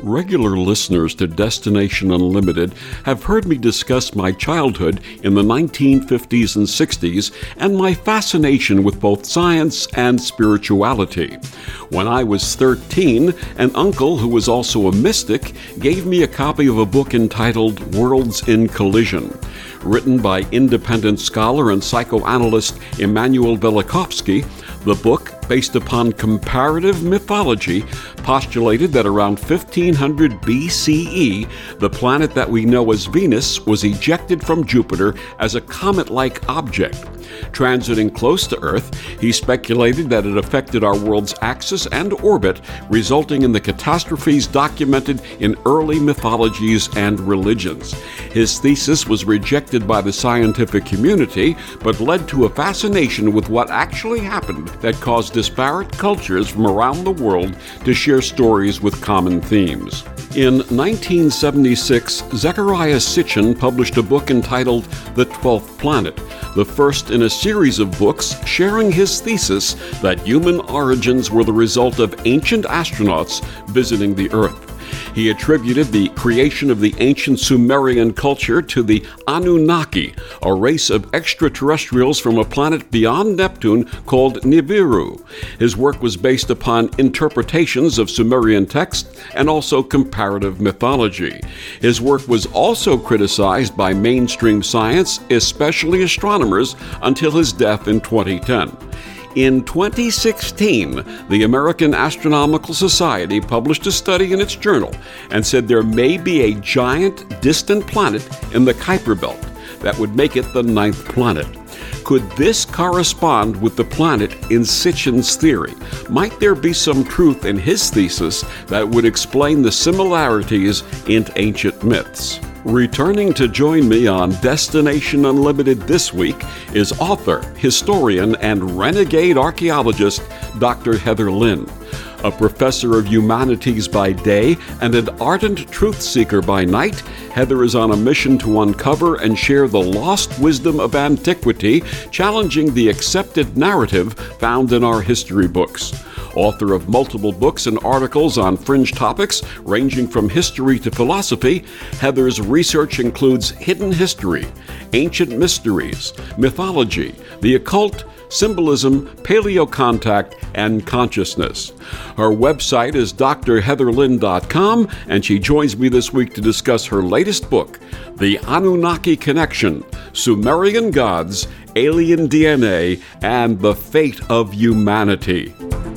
Regular listeners to Destination Unlimited have heard me discuss my childhood in the 1950s and 60s and my fascination with both science and spirituality. When I was 13, an uncle who was also a mystic gave me a copy of a book entitled Worlds in Collision. Written by independent scholar and psychoanalyst Immanuel Velikovsky, the book, based upon comparative mythology, postulated that around 1500 BCE, the planet that we know as Venus was ejected from Jupiter as a comet-like object. Transiting close to Earth, he speculated that it affected our world's axis and orbit, resulting in the catastrophes documented in early mythologies and religions. His thesis was rejected by the scientific community, but led to a fascination with what actually happened that caused disparate cultures from around the world to share stories with common themes. In 1976, Zecharia Sitchin published a book entitled The 12th Planet, the first in a series of books sharing his thesis that human origins were the result of ancient astronauts visiting the Earth. He attributed the creation of the ancient Sumerian culture to the Anunnaki, a race of extraterrestrials from a planet beyond Neptune called Nibiru. His work was based upon interpretations of Sumerian texts and also comparative mythology. His work was also criticized by mainstream science, especially astronomers, until his death in 2010. In 2016, the American Astronomical Society published a study in its journal and said there may be a giant distant planet in the Kuiper Belt that would make it the 9th planet. Could this correspond with the planet in Sitchin's theory? Might there be some truth in his thesis that would explain the similarities in ancient myths? Returning to join me on Destination Unlimited this week is author, historian, and renegade archaeologist Dr. Heather Lynn. A professor of humanities by day and an ardent truth seeker by night, Heather is on a mission to uncover and share the lost wisdom of antiquity, challenging the accepted narrative found in our history books. Author of multiple books and articles on fringe topics ranging from history to philosophy, Heather's research includes hidden history, ancient mysteries, mythology, the occult, symbolism, paleocontact, and consciousness. Her website is drheatherlynn.com, and she joins me this week to discuss her latest book, The Anunnaki Connection, Sumerian Gods, Alien DNA, and the Fate of Humanity.